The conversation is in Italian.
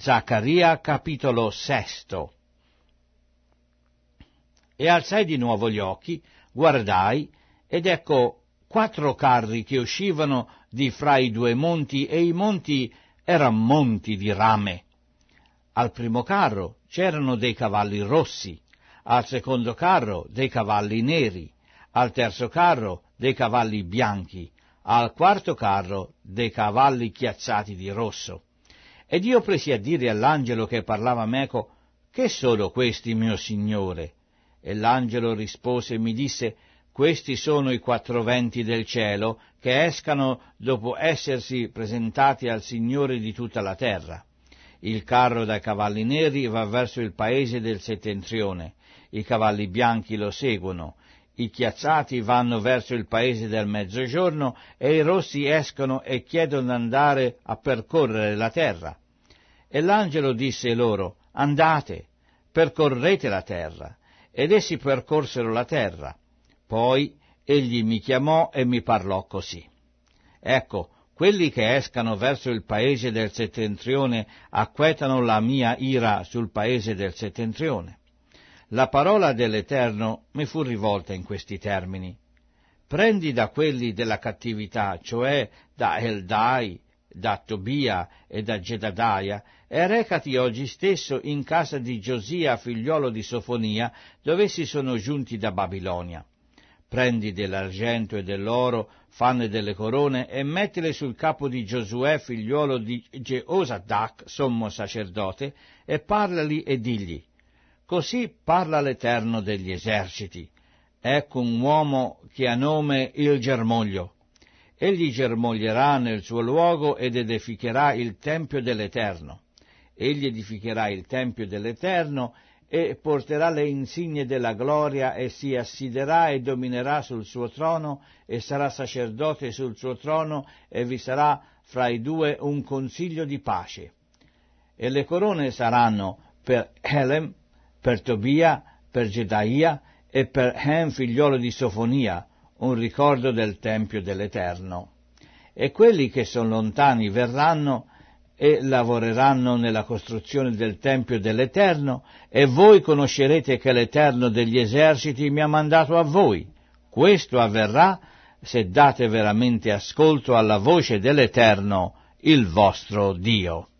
Zaccaria capitolo 6. E alzai di nuovo gli occhi, guardai, ed ecco 4 carri che uscivano di fra i 2 monti, e i monti erano monti di rame. Al primo carro c'erano dei cavalli rossi, al secondo carro dei cavalli neri, al terzo carro dei cavalli bianchi, al quarto carro dei cavalli chiazzati di rosso. Ed io presi a dire all'angelo che parlava meco: che sono questi, mio signore? E l'angelo rispose e mi disse: questi sono i 4 venti del cielo che escano dopo essersi presentati al Signore di tutta la terra. Il carro dai cavalli neri va verso il paese del settentrione, i cavalli bianchi lo seguono, i chiazzati vanno verso il paese del mezzogiorno, e i rossi escono e chiedono di andare a percorrere la terra. E l'angelo disse loro: andate, percorrete la terra. Ed essi percorsero la terra. Poi egli mi chiamò e mi parlò così: ecco, quelli che escano verso il paese del settentrione acquetano la mia ira sul paese del settentrione. La parola dell'Eterno mi fu rivolta in questi termini: prendi da quelli della cattività, cioè da Eldai, da Tobia e da Gedadaia, e recati oggi stesso in casa di Giosia, figliolo di Sofonia, dove si sono giunti da Babilonia. Prendi dell'argento e dell'oro, fanne delle corone, e mettile sul capo di Giosuè, figliolo di Jeozadak, sommo sacerdote, e parlali e digli: così parla l'Eterno degli eserciti. Ecco un uomo che ha nome il germoglio. Egli germoglierà nel suo luogo ed edificherà il Tempio dell'Eterno. Egli edificherà il Tempio dell'Eterno e porterà le insigne della gloria, e si assiederà e dominerà sul suo trono, e sarà sacerdote sul suo trono, e vi sarà fra i 2 un consiglio di pace. E le corone saranno per Helem, per Tobia, per Gedaia e per Hem, figliolo di Sofonia, un ricordo del Tempio dell'Eterno. E quelli che sono lontani verranno e lavoreranno nella costruzione del Tempio dell'Eterno, e voi conoscerete che l'Eterno degli eserciti mi ha mandato a voi. Questo avverrà se date veramente ascolto alla voce dell'Eterno, il vostro Dio.